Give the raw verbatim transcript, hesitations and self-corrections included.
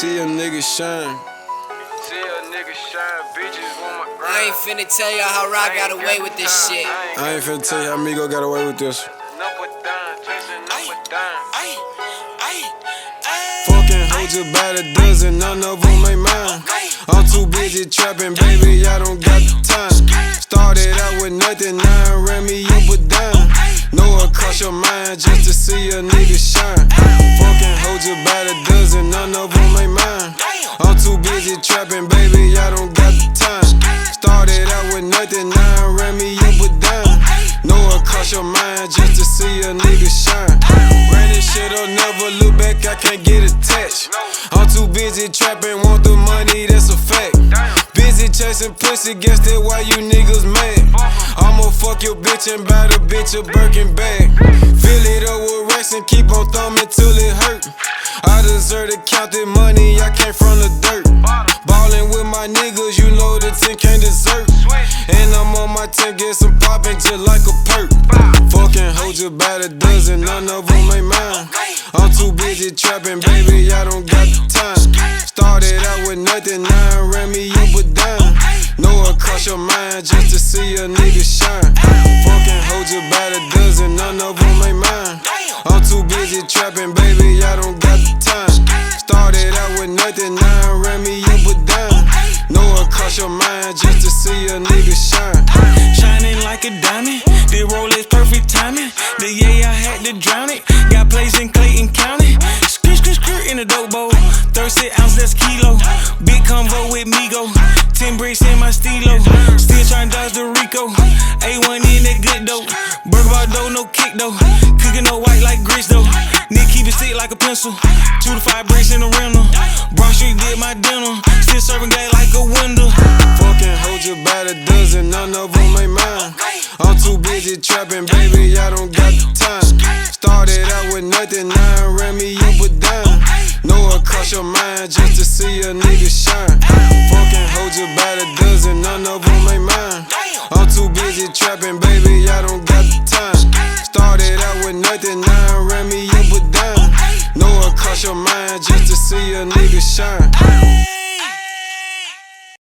see a nigga shine. See a nigga shine, bitches want my grind. I ain't finna tell y'all how Rock got away with this shit. I ain't finna tell you how Migo got away with this. Number down, chasing number down. Fucking hold you by the dozen, none of them ain't mine. I'm too busy trapping, baby, I don't got the time. Started out with nothing, now I ran me up a dime. Know it cross your mind just to see a nigga shine. Fucking hold you by the dozen, none of them ain't mine. I'm too busy trapping, baby, I don't got the time. Started out with nothing, now I ran me up a dime. Know it cross your mind just to see a nigga shine. Ran this shit up, never look back, I can't get attached. I'm too busy trapping, want the money, that's a fact. Busy chasing pussy, guess that why you niggas mad. I'ma fuck your bitch and buy the bitch a Birkin bag. Fill it up with racks and keep on thumbing till it hurt. I deserve to count the money, I came from the dirt. Ballin' with my niggas, you know the ten can't desert. And I'm on my ten, get some poppin' just like a perk. Fucking hold you by the dozen, none of them ain't mine. I'm too busy trapping, baby, I don't got the time. Started out with nothing, now I ran me up a dime. Know it cross your mind just to see a nigga shine. Fucking hold you by the dozen, none of them ain't mine. I'm too busy trapping, baby, I don't got the time. Started out with nothing, now I ran me up a dime. Know it cross your mind just to see a nigga shine. Shining like a diamond, the Rolex perfect timing. The yeah, I had to drown it. Got plays in Clayton County. Skirt, skirt, skirt in the dope bowl. thirty ounce, that's kilo. Big convo with Migo. ten bricks in my stilo. Still trying to dodge the Rico. A one in that good dope. Burger bar dough, no kick though. Cooking no white like grits though. Nick keep it stick like a pencil. Two to five bricks in the rental. Broad Street did my dinner. Still serving gas like a window. Fucking hold you by the dozen, none of them ain't mine. I'm too busy trapping, baby, I don't got the time. Started out with nothing, now I ran me up a dime. Know it cross your mind just to see a nigga shine. Fucking hold you by the dozen, none of them ain't mine. I'm too busy trapping, baby, I don't got the time. Started out with nothing, now I ran me up a dime. Know it cross your mind just to see a nigga shine.